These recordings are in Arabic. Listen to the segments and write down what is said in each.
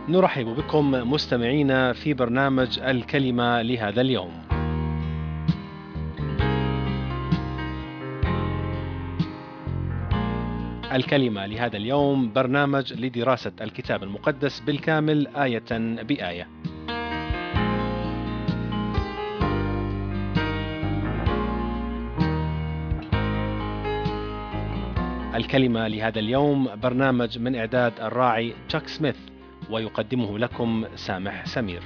نرحب بكم مستمعينا في برنامج الكلمة لهذا اليوم. الكلمة لهذا اليوم برنامج لدراسة الكتاب المقدس بالكامل آية بآية. الكلمة لهذا اليوم برنامج من إعداد الراعي تشاك سميث، ويقدمه لكم سامح سمير.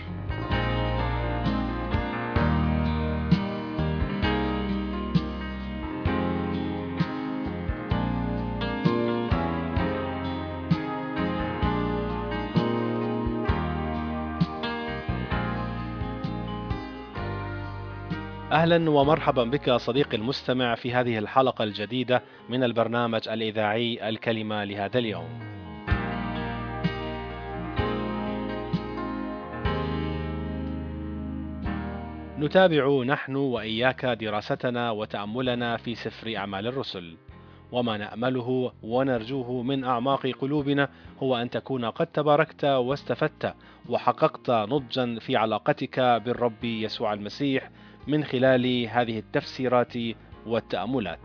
أهلا ومرحبا بك صديقي المستمع في هذه الحلقة الجديدة من البرنامج الإذاعي الكلمة لهذا اليوم. نتابع نحن وإياك دراستنا وتأملنا في سفر أعمال الرسل، وما نأمله ونرجوه من أعماق قلوبنا هو أن تكون قد تباركت واستفدت وحققت نضجا في علاقتك بالرب يسوع المسيح من خلال هذه التفسيرات والتأملات.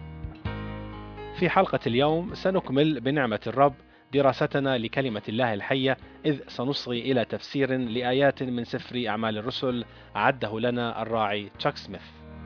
في حلقة اليوم سنكمل بنعمة الرب دراستنا لكلمة الله الحية، إذ سنصغي إلى تفسير لآيات من سفر أعمال الرسل أعده لنا الراعي تشاك سميث.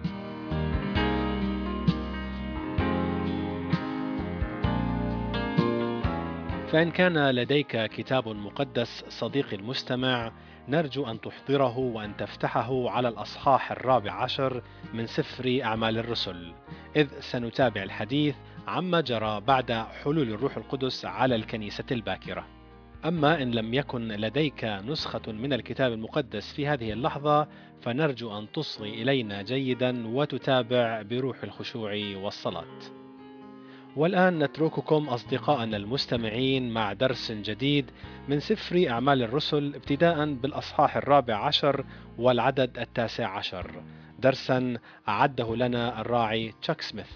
فإن كان لديك كتاب مقدس صديقي المستمع، نرجو أن تحضره وأن تفتحه على الأصحاح 14 من سفر أعمال الرسل، إذ سنتابع الحديث عما جرى بعد حلول الروح القدس على الكنيسة الباكرة. أما إن لم يكن لديك نسخة من الكتاب المقدس في هذه اللحظة، فنرجو أن تصغي إلينا جيدا وتتابع بروح الخشوع والصلاة. والآن نترككم أصدقائنا المستمعين مع درس جديد من سفر أعمال الرسل، ابتداء بالأصحاح 14 والعدد 19، درسا أعده لنا الراعي تشاك سميث.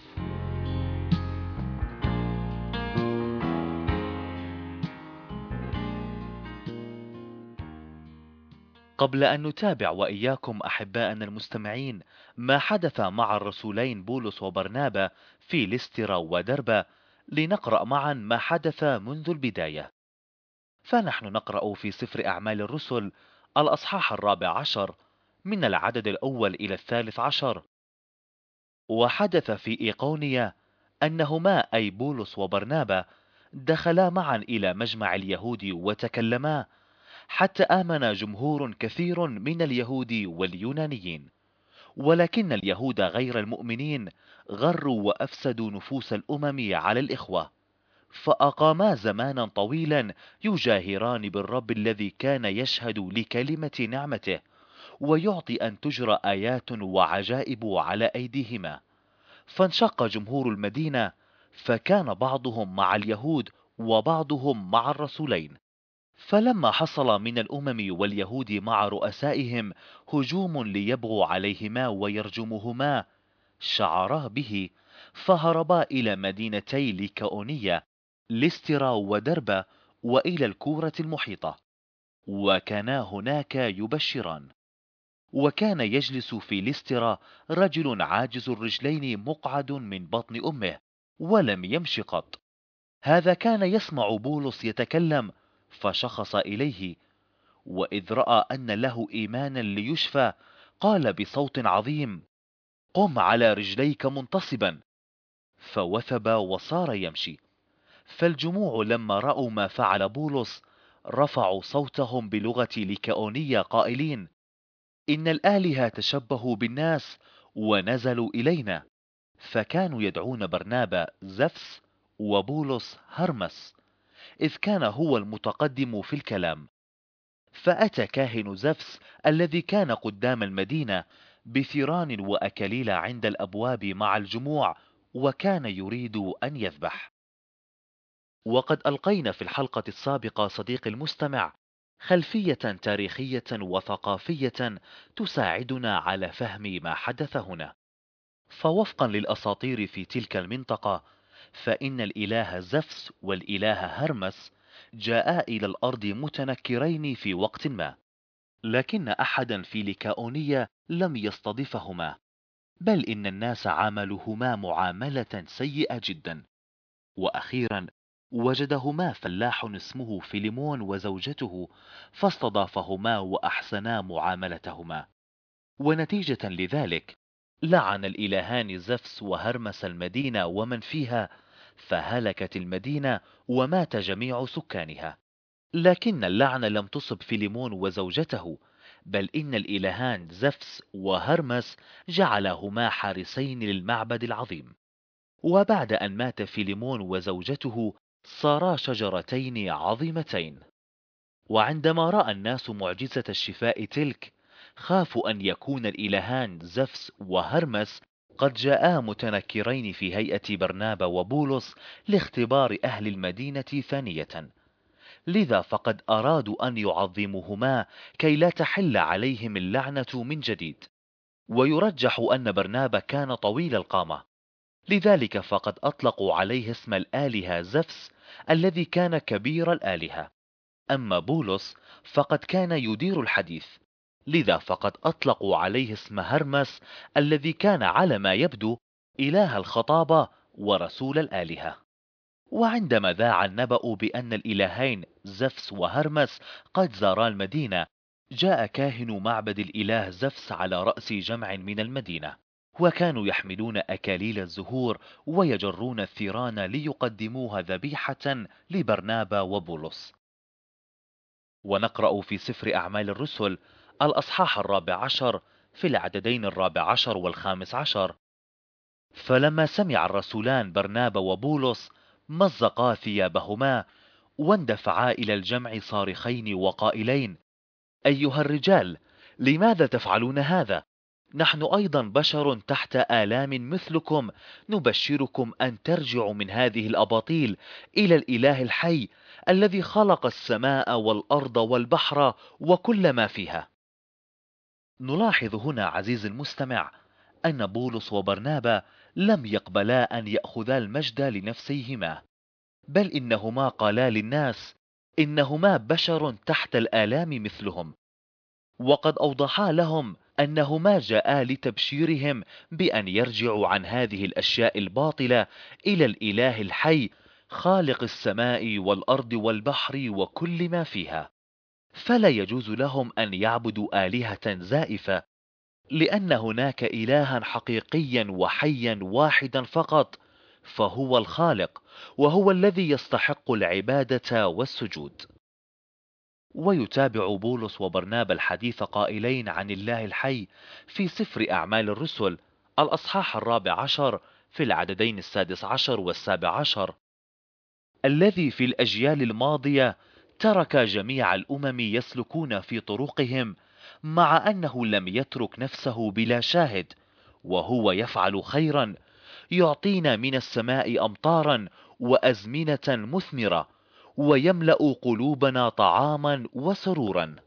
قبل أن نتابع وإياكم أحباءنا المستمعين ما حدث مع الرسولين بولس وبرنابا في ليسترا ودربة، لنقرأ معا ما حدث منذ البداية. فنحن نقرأ في سفر أعمال الرسل الأصحاح 14 من العدد الأول إلى 13. وحدث في إيقونيا أنهما أي بولس وبرنابا دخلا معا إلى مجمع اليهود وتكلما، حتى آمن جمهور كثير من اليهود واليونانيين. ولكن اليهود غير المؤمنين غروا وأفسدوا نفوس الأمم على الإخوة، فأقاما زمانا طويلا يجاهران بالرب الذي كان يشهد لكلمة نعمته، ويعطي أن تجرى آيات وعجائب على أيديهما. فانشق جمهور المدينة، فكان بعضهم مع اليهود وبعضهم مع الرسولين. فلما حصل من الأمم واليهود مع رؤسائهم هجوم ليبغوا عليهما ويرجمهما، شعرا به، فهربا إلى مدينتي ليكاونية، ليسترا ودربة، وإلى الكورة المحيطة، وكانا هناك يبشران. وكان يجلس في ليسترا رجل عاجز الرجلين مقعد من بطن أمه، ولم يمش قط. هذا كان يسمع بولس يتكلم، فشخص إليه، وإذ رأى أن له إيمانا ليشفى قال بصوت عظيم: قم على رجليك منتصبا. فوثب وصار يمشي. فالجموع لما رأوا ما فعل بولس رفعوا صوتهم بلغة ليكاونية قائلين: إن الآلهة تشبهوا بالناس ونزلوا إلينا. فكانوا يدعون برنابا زفس وبولس هرمس، إذ كان هو المتقدم في الكلام. فأتى كاهن زفس الذي كان قدام المدينة بثيران وأكاليل عند الأبواب مع الجموع، وكان يريد أن يذبح. وقد ألقينا في الحلقة السابقة صديقي المستمع خلفية تاريخية وثقافية تساعدنا على فهم ما حدث هنا. فوفقا للأساطير في تلك المنطقة، فإن الإله زفس والإله هرمس جاءا إلى الأرض متنكرين في وقت ما، لكن أحدا في ليكاونية لم يستضفهما، بل إن الناس عاملوهما معاملة سيئة جدا. وأخيرا وجدهما فلاح اسمه فيليمون وزوجته، فاستضافهما وأحسنا معاملتهما. ونتيجة لذلك لعن الإلهان زفس وهرمس المدينة ومن فيها، فهلكت المدينة ومات جميع سكانها. لكن اللعنة لم تصب فيليمون وزوجته، بل إن الإلهان زفس وهرمس جعلهما حارسين للمعبد العظيم. وبعد أن مات فيليمون وزوجته صارا شجرتين عظيمتين. وعندما رأى الناس معجزة الشفاء تلك، خافوا أن يكون الإلهان زفس وهرمس قد جاءا متنكرين في هيئة برنابا وبولس لاختبار أهل المدينة ثانية، لذا فقد أرادوا أن يعظموهما كي لا تحل عليهم اللعنة من جديد. ويرجح أن برنابا كان طويل القامة، لذلك فقد أطلقوا عليه اسم الآلهة زفس الذي كان كبير الآلهة. أما بولس فقد كان يدير الحديث، لذا فقد أطلقوا عليه اسم هرمس الذي كان على ما يبدو إله الخطابة ورسول الآلهة. وعندما ذاع النبأ بأن الإلهين زفس وهرمس قد زارا المدينة، جاء كاهن معبد الإله زفس على رأس جمع من المدينة، وكانوا يحملون أكاليل الزهور ويجرون الثيران ليقدموها ذبيحة لبرنابا وبولس. ونقرأ في سفر أعمال الرسل الأصحاح 14 في العددين 14 و15: فلما سمع الرسولان برنابا وبولس مزقا ثيابهما، واندفعا إلى الجمع صارخين وقائلين: أيها الرجال، لماذا تفعلون هذا؟ نحن أيضا بشر تحت آلام مثلكم، نبشركم أن ترجعوا من هذه الأباطيل إلى الإله الحي الذي خلق السماء والأرض والبحر وكل ما فيها. نلاحظ هنا عزيزي المستمع أن بولس وبرنابا لم يقبلا أن يأخذا المجد لنفسيهما، بل إنهما قالا للناس إنهما بشر تحت الآلام مثلهم، وقد أوضحا لهم أنهما جاءا لتبشيرهم بأن يرجعوا عن هذه الأشياء الباطلة إلى الإله الحي خالق السماء والأرض والبحر وكل ما فيها. فلا يجوز لهم أن يعبدوا آلهة زائفة، لأن هناك إلها حقيقيا وحيا واحدا فقط، فهو الخالق، وهو الذي يستحق العبادة والسجود. ويتابع بولس وبرنابا الحديث قائلين عن الله الحي في سفر أعمال الرسل الأصحاح 14 في العددين 16 و17: الذي في الأجيال الماضية ترك جميع الأمم يسلكون في طرقهم، مع أنه لم يترك نفسه بلا شاهد، وهو يفعل خيرا، يعطينا من السماء أمطارا وأزمنة مثمرة، ويملأ قلوبنا طعاما وسرورا.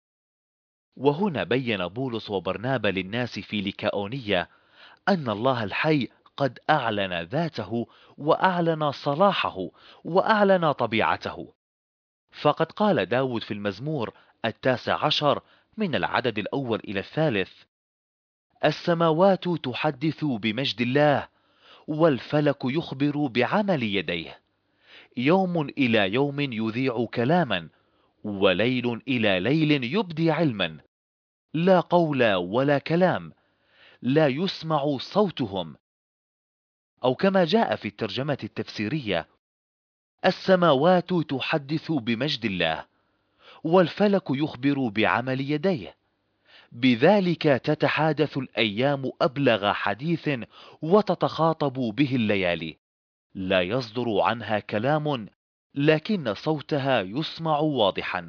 وهنا بين بولس وبرنابا للناس في ليكاونية أن الله الحي قد أعلن ذاته وأعلن صلاحه وأعلن طبيعته. فقد قال داود في المزمور 19 من العدد الأول إلى 3: السماوات تحدث بمجد الله، والفلك يخبر بعمل يديه. يوم إلى يوم يذيع كلاما، وليل إلى ليل يبدي علما. لا قول ولا كلام، لا يسمع صوتهم. أو كما جاء في الترجمة التفسيرية: السماوات تحدث بمجد الله، والفلك يخبر بعمل يديه. بذلك تتحادث الأيام أبلغ حديث، وتتخاطب به الليالي. لا يصدر عنها كلام، لكن صوتها يسمع واضحا.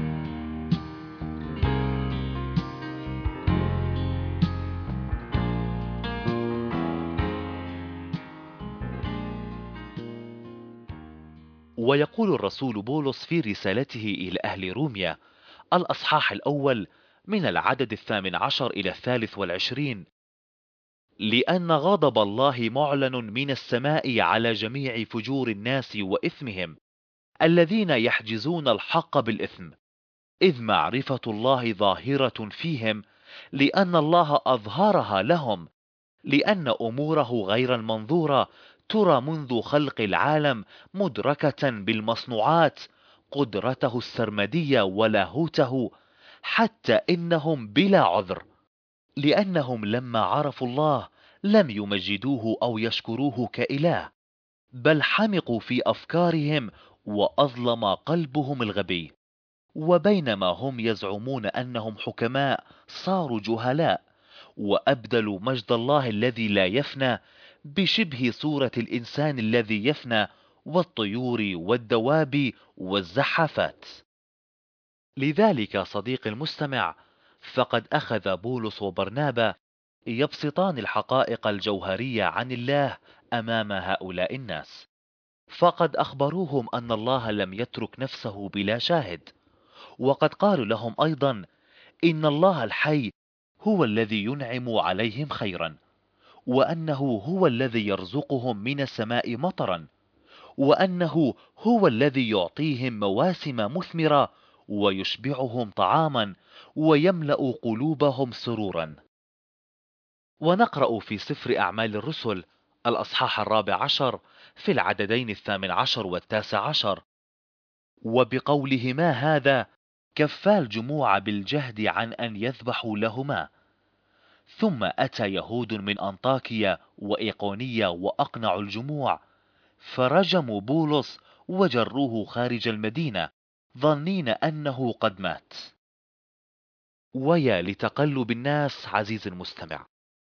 ويقول الرسول بولس في رسالته إلى أهل روميا الأصحاح الأول من العدد 18 إلى 23: لأن غضب الله معلن من السماء على جميع فجور الناس وإثمهم، الذين يحجزون الحق بالإثم، إذ معرفة الله ظاهرة فيهم، لأن الله أظهرها لهم، لأن أموره غير المنظورة ترى منذ خلق العالم مدركة بالمصنوعات، قدرته السرمدية ولاهوته، حتى إنهم بلا عذر، لأنهم لما عرفوا الله لم يمجدوه أو يشكروه كإله، بل حمقوا في أفكارهم وأظلم قلبهم الغبي. وبينما هم يزعمون أنهم حكماء صاروا جهلاء، وأبدلوا مجد الله الذي لا يفنى بشبه صورة الإنسان الذي يفنى، والطيور والدواب والزحافات. لذلك صديقي المستمع، فقد أخذ بولس وبرنابا يبسطان الحقائق الجوهرية عن الله أمام هؤلاء الناس، فقد أخبروهم أن الله لم يترك نفسه بلا شاهد، وقد قالوا لهم أيضا إن الله الحي هو الذي ينعم عليهم خيرا، وأنه هو الذي يرزقهم من السماء مطرا، وأنه هو الذي يعطيهم مواسم مثمرة ويشبعهم طعاما ويملأ قلوبهم سرورا. ونقرأ في سفر أعمال الرسل الأصحاح 14 في العددين 18 و19: وبقولهما هذا كفا الجموع بالجهد عن أن يذبحوا لهما. ثم أتى يهود من أنطاكيا وإيقونية وأقنعوا الجموع، فرجموا بولس وجروه خارج المدينة ظنين أنه قد مات. ويا لتقلب الناس عزيزي المستمع،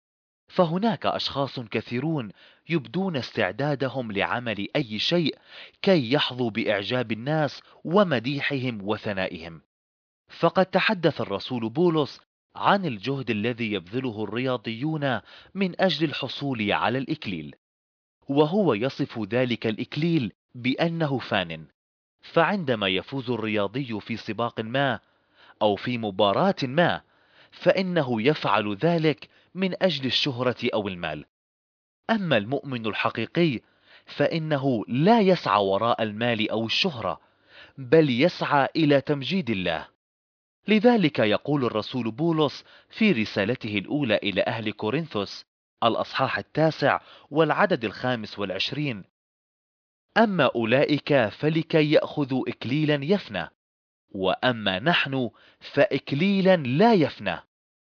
فهناك أشخاص كثيرون يبدون استعدادهم لعمل أي شيء كي يحظوا بإعجاب الناس ومديحهم وثنائهم. فقد تحدث الرسول بولس عن الجهد الذي يبذله الرياضيون من أجل الحصول على الإكليل، وهو يصف ذلك الإكليل بأنه فان. فعندما يفوز الرياضي في سباق ما أو في مباراة ما، فإنه يفعل ذلك من أجل الشهرة أو المال. أما المؤمن الحقيقي فإنه لا يسعى وراء المال أو الشهرة، بل يسعى إلى تمجيد الله. لذلك يقول الرسول بولس في رسالته الأولى إلى أهل كورنثوس الأصحاح 9 والعدد 25: أما أولئك فلكي يأخذوا إكليلا يفنى، وأما نحن فإكليلا لا يفنى.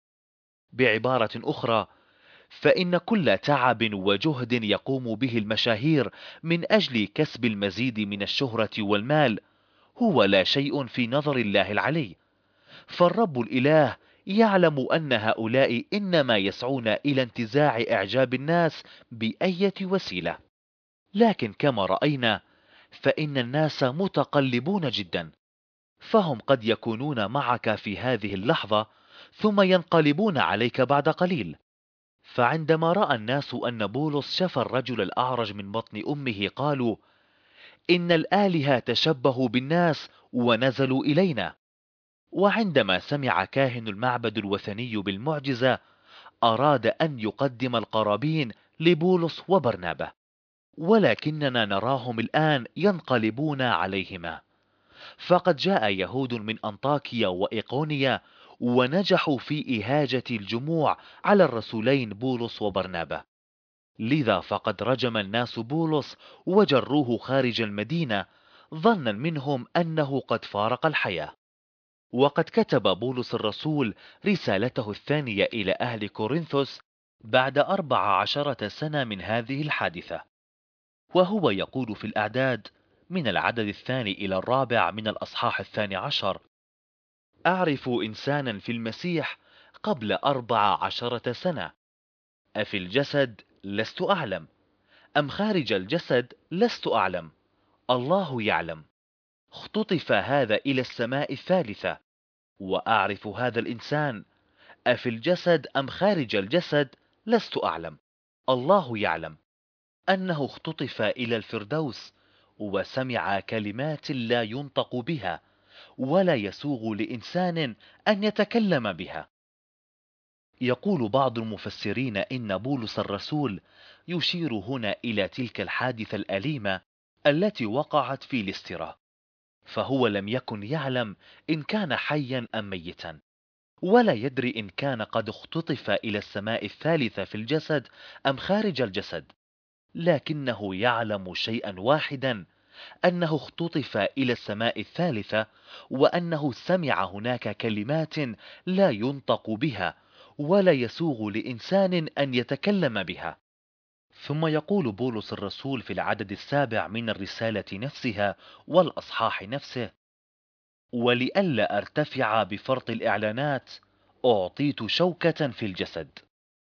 بعبارة أخرى، فإن كل تعب وجهد يقوم به المشاهير من أجل كسب المزيد من الشهرة والمال هو لا شيء في نظر الله العلي، فالرب الإله يعلم أن هؤلاء إنما يسعون إلى انتزاع إعجاب الناس بأية وسيلة. لكن كما رأينا فإن الناس متقلبون جدا، فهم قد يكونون معك في هذه اللحظة ثم ينقلبون عليك بعد قليل. فعندما رأى الناس أن بولس شفى الرجل الأعرج من بطن أمه قالوا: إن الآلهة تشبهوا بالناس ونزلوا إلينا. وعندما سمع كاهن المعبد الوثني بالمعجزة أراد أن يقدم القرابين لبولس وبرنابا، ولكننا نراهم الآن ينقلبون عليهما. فقد جاء يهود من أنطاكيا وإيقونيا ونجحوا في إهاجة الجموع على الرسولين بولس وبرنابا، لذا فقد رجم الناس بولس وجروه خارج المدينة ظنا منهم أنه قد فارق الحياة. وقد كتب بولس الرسول رسالته الثانية إلى أهل كورنثوس بعد 14 سنة من هذه الحادثة، وهو يقول في الأعداد من العدد الثاني إلى الرابع من الأصحاح 12: أعرف إنسانا في المسيح قبل 14 سنة، أفي الجسد لست أعلم أم خارج الجسد لست أعلم، الله يعلم. اختطف هذا إلى السماء الثالثة، وأعرف هذا الإنسان أفي الجسد أم خارج الجسد لست أعلم، الله يعلم، أنه اختطف إلى الفردوس، وسمع كلمات لا ينطق بها ولا يسوغ لإنسان أن يتكلم بها. يقول بعض المفسرين إن بولس الرسول يشير هنا إلى تلك الحادثة الأليمة التي وقعت في ليسترا، فهو لم يكن يعلم إن كان حيا أم ميتا، ولا يدري إن كان قد اختطف إلى السماء الثالثة في الجسد أم خارج الجسد، لكنه يعلم شيئا واحدا، أنه اختطف إلى السماء الثالثة، وأنه سمع هناك كلمات لا ينطق بها ولا يسوغ لإنسان أن يتكلم بها. ثم يقول بولس الرسول في العدد 7 من الرسالة نفسها والأصحاح نفسه: ولئلا أرتفع بفرط الإعلانات أعطيت شوكة في الجسد.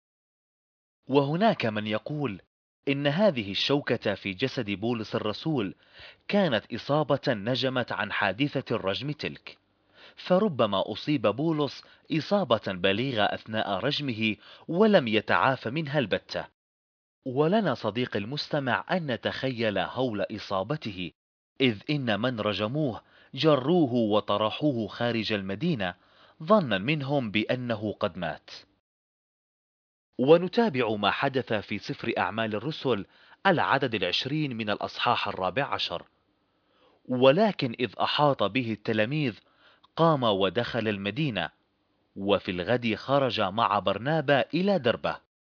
وهناك من يقول إن هذه الشوكة في جسد بولس الرسول كانت إصابة نجمت عن حادثة الرجم تلك، فربما أصيب بولس إصابة بليغة أثناء رجمه ولم يتعاف منها البتة. ولنا صديق المستمع أن نتخيل هول إصابته، إذ إن من رجموه جروه وطرحوه خارج المدينة ظنا منهم بأنه قد مات. ونتابع ما حدث في سفر أعمال الرسل العدد 20 من الأصحاح 14. ولكن إذ أحاط به التلاميذ قام ودخل المدينة، وفي الغد خرج مع برنابا إلى دربة.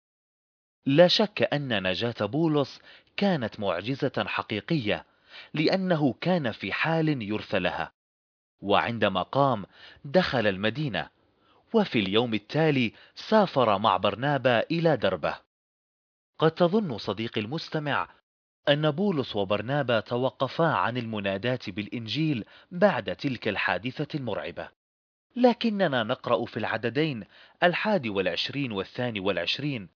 لا شك أن نجاة بولس كانت معجزة حقيقية، لأنه كان في حال يرثى لها، وعندما قام دخل المدينة، وفي اليوم التالي سافر مع برنابا إلى دربة. قد تظن صديقي المستمع أن بولس وبرنابا توقفا عن المناداة بالإنجيل بعد تلك الحادثة المرعبة، لكننا نقرأ في العددين 21 و22: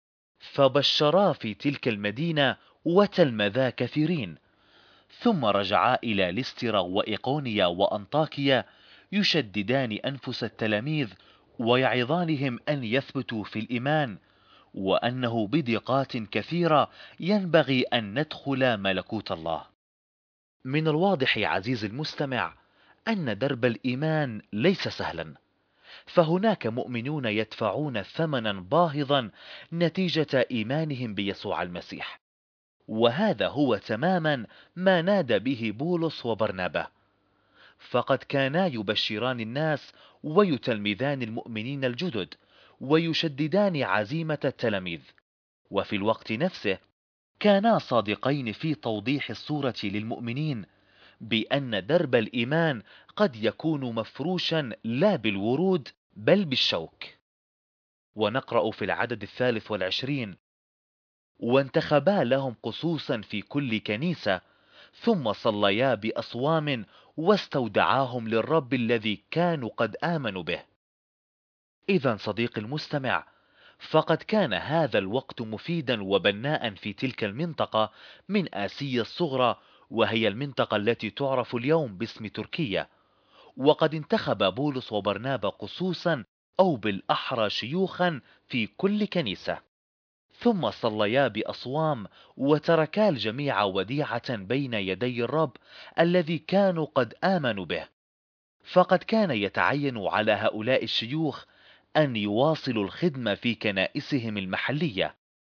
فبشرا في تلك المدينة وتلمذا كثيرين، ثم رجعا إلى ليسترا وإيقونيا وأنطاكيا يشددان أنفس التلاميذ ويعظانهم أن يثبتوا في الإيمان، وأنه بدقات كثيرة ينبغي أن ندخل ملكوت الله. من الواضح عزيزي المستمع أن درب الإيمان ليس سهلا، فهناك مؤمنون يدفعون ثمنا باهظا نتيجة إيمانهم بيسوع المسيح، وهذا هو تماما ما نادى به بولس وبرنابا، فقد كانا يبشران الناس ويتلمذان المؤمنين الجدد ويشددان عزيمة التلاميذ، وفي الوقت نفسه كانا صادقين في توضيح الصورة للمؤمنين بأن درب الإيمان قد يكون مفروشا لا بالورود بل بالشوك. ونقرأ في العدد 23: وانتخبا لهم قصوصا في كل كنيسة، ثم صليا بأصوام واستودعاهم للرب الذي كانوا قد آمنوا به. إذا صديقي المستمع، فقد كان هذا الوقت مفيدا وبناء في تلك المنطقة من آسيا الصغرى، وهي المنطقة التي تعرف اليوم باسم تركيا. وقد انتخب بولس وبرنابا قصوصا أو بالأحرى شيوخا في كل كنيسة، ثم صليا بأصوام وتركا الجميع وديعة بين يدي الرب الذي كانوا قد آمنوا به. فقد كان يتعين على هؤلاء الشيوخ أن يواصلوا الخدمة في كنائسهم المحلية.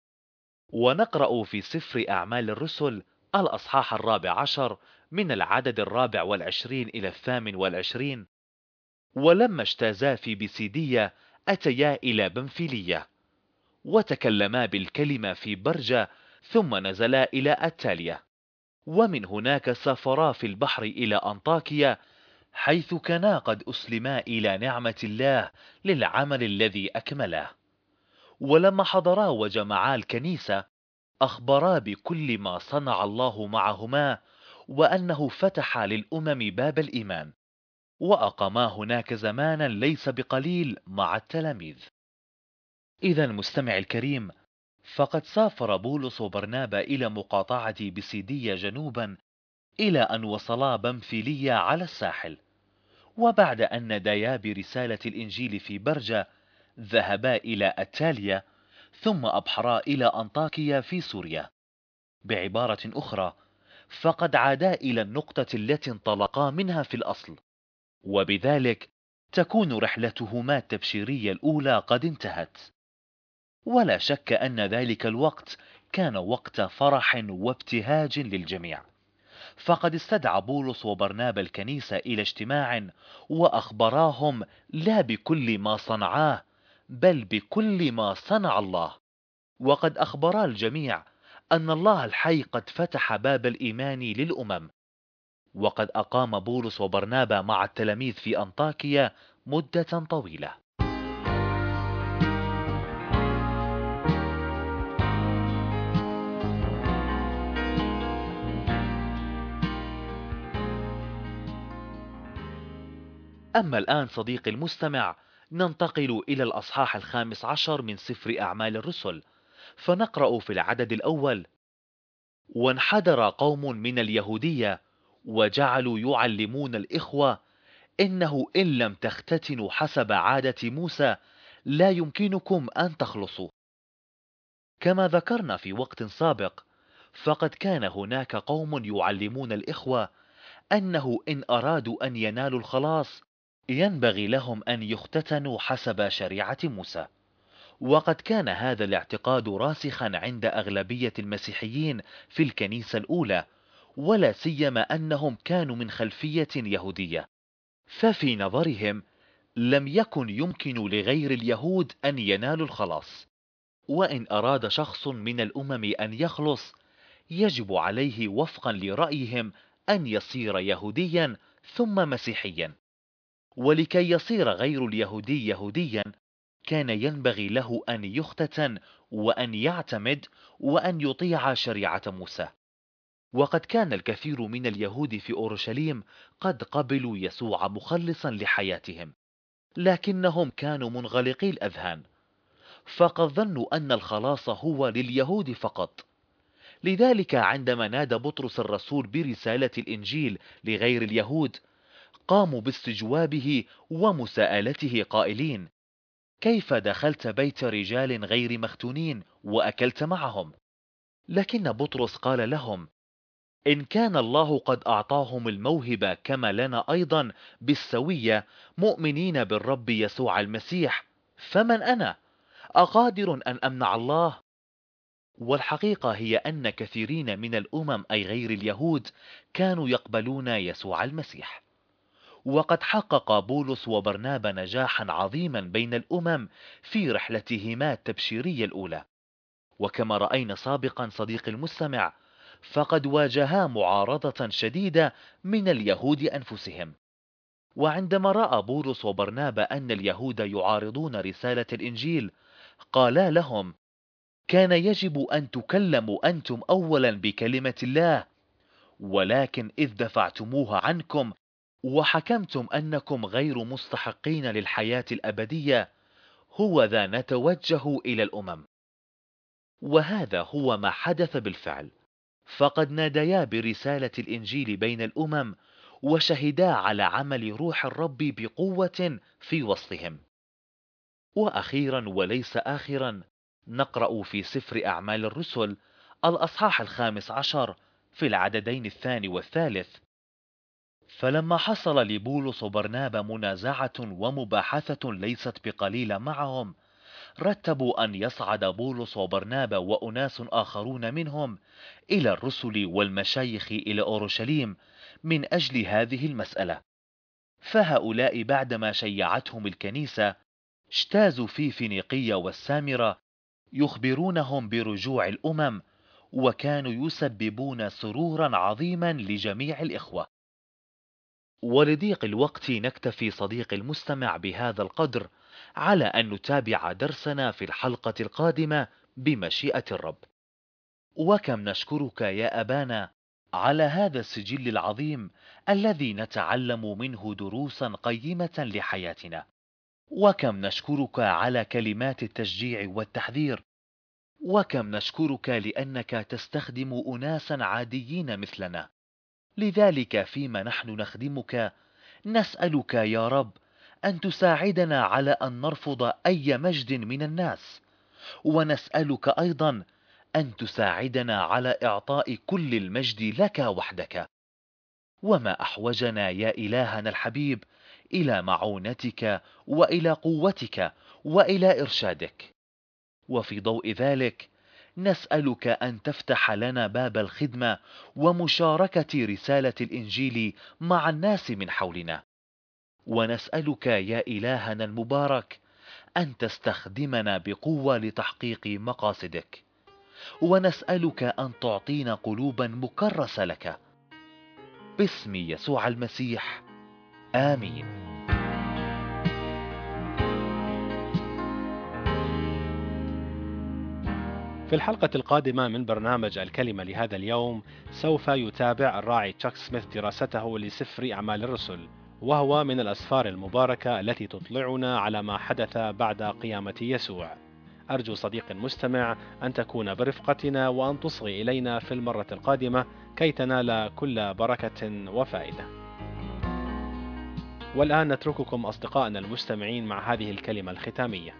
ونقرأ في سفر أعمال الرسل الأصحاح 14 من العدد 24 إلى 28: ولما اجتازا في بيسيدية أتيا إلى بنفيلية، وتكلما بالكلمة في برجة، ثم نزلا إلى أتاليا، ومن هناك سافرا في البحر إلى أنطاكيا، حيث كانا قد أسلما إلى نعمة الله للعمل الذي أكملاه. ولما حضرا وجمعا الكنيسة أخبرا بكل ما صنع الله معهما، وأنه فتح للأمم باب الإيمان، وأقاما هناك زمانا ليس بقليل مع التلاميذ. إذا المستمع الكريم، فقد سافر بولس وبرنابا إلى مقاطعة بسيدية جنوبا إلى أن وصلا بنفيلية على الساحل، وبعد أن نديا برسالة الإنجيل في برجة ذهبا إلى أتاليا، ثم أبحرا إلى أنطاكيا في سوريا. بعبارة أخرى، فقد عادا إلى النقطة التي انطلقا منها في الأصل، وبذلك تكون رحلتهما التبشيرية الأولى قد انتهت. ولا شك أن ذلك الوقت كان وقت فرح وابتهاج للجميع، فقد استدعى بولس وبرنابا الكنيسة إلى اجتماع وأخبراهم لا بكل ما صنعاه بل بكل ما صنع الله، وقد أخبرا الجميع أن الله الحي قد فتح باب الإيمان للأمم. وقد أقام بولس وبرنابا مع التلاميذ في أنطاكيا مدة طويلة. أما الآن صديقي المستمع، ننتقل إلى الأصحاح 15 من سفر أعمال الرسل، فنقرأ في العدد الأول: وانحدر قوم من اليهودية وجعلوا يعلمون الإخوة إنه إن لم تختتنوا حسب عادة موسى لا يمكنكم أن تخلصوا. كما ذكرنا في وقت سابق، فقد كان هناك قوم يعلمون الإخوة أنه إن أرادوا أن ينالوا الخلاص ينبغي لهم أن يختتنوا حسب شريعة موسى. وقد كان هذا الاعتقاد راسخا عند أغلبية المسيحيين في الكنيسة الأولى، ولا سيما أنهم كانوا من خلفية يهودية، ففي نظرهم لم يكن يمكن لغير اليهود أن ينالوا الخلاص، وإن أراد شخص من الأمم أن يخلص يجب عليه وفقا لرأيهم أن يصير يهوديا ثم مسيحيا. ولكي يصير غير اليهودي يهوديا كان ينبغي له أن يختتن وأن يعتمد وأن يطيع شريعة موسى. وقد كان الكثير من اليهود في أورشليم قد قبلوا يسوع مخلصا لحياتهم، لكنهم كانوا منغلقي الأذهان، فقد ظنوا أن الخلاص هو لليهود فقط. لذلك عندما نادى بطرس الرسول برسالة الإنجيل لغير اليهود قاموا باستجوابه ومساءلته قائلين: كيف دخلت بيت رجال غير مختونين وأكلت معهم؟ لكن بطرس قال لهم: إن كان الله قد أعطاهم الموهبة كما لنا أيضا بالسوية مؤمنين بالرب يسوع المسيح، فمن أنا أقادر أن أمنع الله؟ والحقيقة هي أن كثيرين من الأمم أي غير اليهود كانوا يقبلون يسوع المسيح. وقد حقق بولس وبرنابا نجاحا عظيما بين الأمم في رحلتهما التبشيرية الأولى. وكما رأينا سابقا صديقي المستمع، فقد واجها معارضة شديدة من اليهود أنفسهم. وعندما رأى بولس وبرنابا أن اليهود يعارضون رسالة الإنجيل قالا لهم: كان يجب أن تكلموا أنتم أولا بكلمة الله، ولكن إذ دفعتموها عنكم وحكمتم أنكم غير مستحقين للحياة الأبدية، هو ذا نتوجه إلى الأمم. وهذا هو ما حدث بالفعل، فقد ناديا برسالة الإنجيل بين الأمم وشهدا على عمل روح الرب بقوة في وسطهم. وأخيرا وليس آخرا، نقرأ في سفر أعمال الرسل الأصحاح 15 في العددين الثاني والثالث: فلما حصل لبولس وبرنابا منازعة ومباحثة ليست بقليلة معهم، رتبوا أن يصعد بولس وبرنابا وأناس آخرون منهم إلى الرسل والمشايخ إلى أورشليم من أجل هذه المسألة. فهؤلاء بعدما شيعتهم الكنيسة اجتازوا في فينيقية والسامرة يخبرونهم برجوع الأمم، وكانوا يسببون سرورا عظيما لجميع الإخوة. ولضيق الوقت نكتفي صديقي المستمع بهذا القدر، على أن نتابع درسنا في الحلقة القادمة بمشيئة الرب. وكم نشكرك يا أبانا على هذا السجل العظيم الذي نتعلم منه دروسا قيمة لحياتنا، وكم نشكرك على كلمات التشجيع والتحذير، وكم نشكرك لأنك تستخدم أناسا عاديين مثلنا. لذلك فيما نحن نخدمك نسألك يا رب أن تساعدنا على أن نرفض أي مجد من الناس، ونسألك أيضا أن تساعدنا على إعطاء كل المجد لك وحدك. وما أحوجنا يا إلهنا الحبيب إلى معونتك وإلى قوتك وإلى إرشادك. وفي ضوء ذلك نسألك أن تفتح لنا باب الخدمة ومشاركة رسالة الإنجيل مع الناس من حولنا، ونسألك يا إلهنا المبارك أن تستخدمنا بقوة لتحقيق مقاصدك، ونسألك أن تعطينا قلوبا مكرسة لك، باسم يسوع المسيح، آمين. في الحلقة القادمة من برنامج الكلمة لهذا اليوم سوف يتابع الراعي تشاك سميث دراسته لسفر أعمال الرسل، وهو من الأسفار المباركة التي تطلعنا على ما حدث بعد قيامة يسوع. أرجو صديق مستمع أن تكون برفقتنا وأن تصغي إلينا في المرة القادمة كي تنال كل بركة وفائدة. والآن نترككم أصدقائنا المستمعين مع هذه الكلمة الختامية.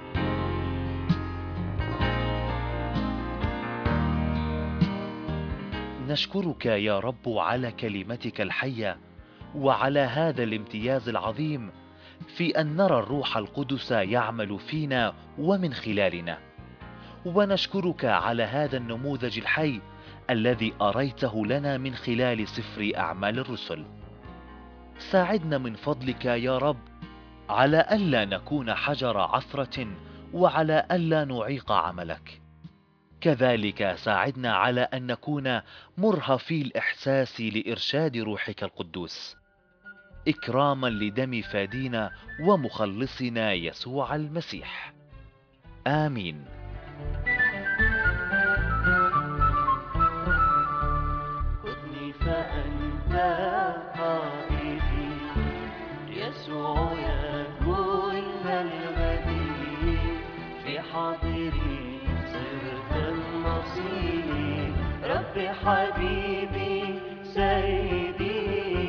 نشكرك يا رب على كلمتك الحية، وعلى هذا الامتياز العظيم في أن نرى الروح القدس يعمل فينا ومن خلالنا، ونشكرك على هذا النموذج الحي الذي أريته لنا من خلال سفر أعمال الرسل. ساعدنا من فضلك يا رب على ألا نكون حجر عثرة، وعلى ألا نعيق عملك. كذلك ساعدنا على أن نكون مرهفي الإحساس لإرشاد روحك القدوس، إكراما لدم فادينا ومخلصنا يسوع المسيح، آمين. خذني فأنت قائدي، يسوع يا كل الغدي، في حاضري صرت النصيب، ربي حبيبي سيدي.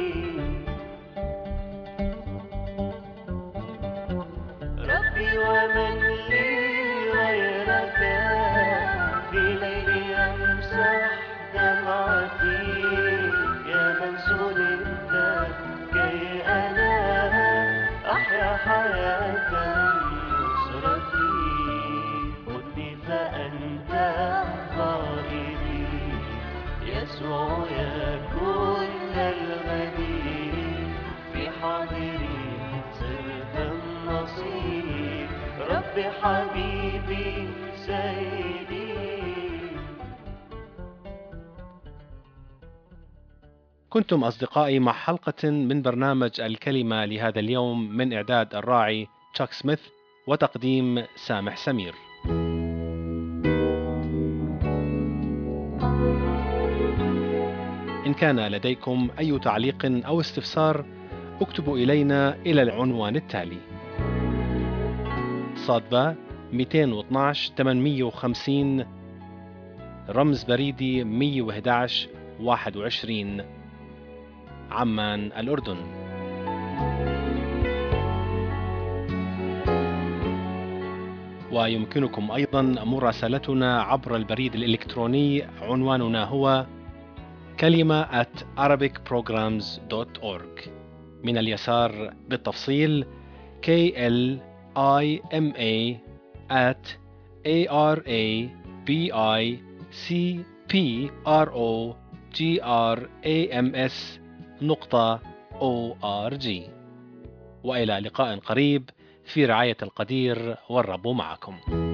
ربي ومن لي غيرك، في ليلي أمسح دمعتي، يا من سلبت كي أنا أحيا حياة نصرتي. خذني فأنت قائدي، يسوع يا كل الغدي، في حاضري صرت النصيب، ربي حبيبي سيدي. كنتم أصدقائي مع حلقة من برنامج الكلمة لهذا اليوم من إعداد الراعي تشاك سميث وتقديم سامح سمير. إن كان لديكم أي تعليق أو استفسار اكتبوا إلينا إلى العنوان التالي: صادبة 212 850 رمز بريدي 111 21 عمان الأردن. ويمكنكم أيضا مراسلتنا عبر البريد الإلكتروني، عنواننا هو kalima@arabicprograms.org. من اليسار بالتفصيل KLIMA@ARABICPROGRAMS.org. وإلى لقاء قريب في رعاية القدير، والرب معكم.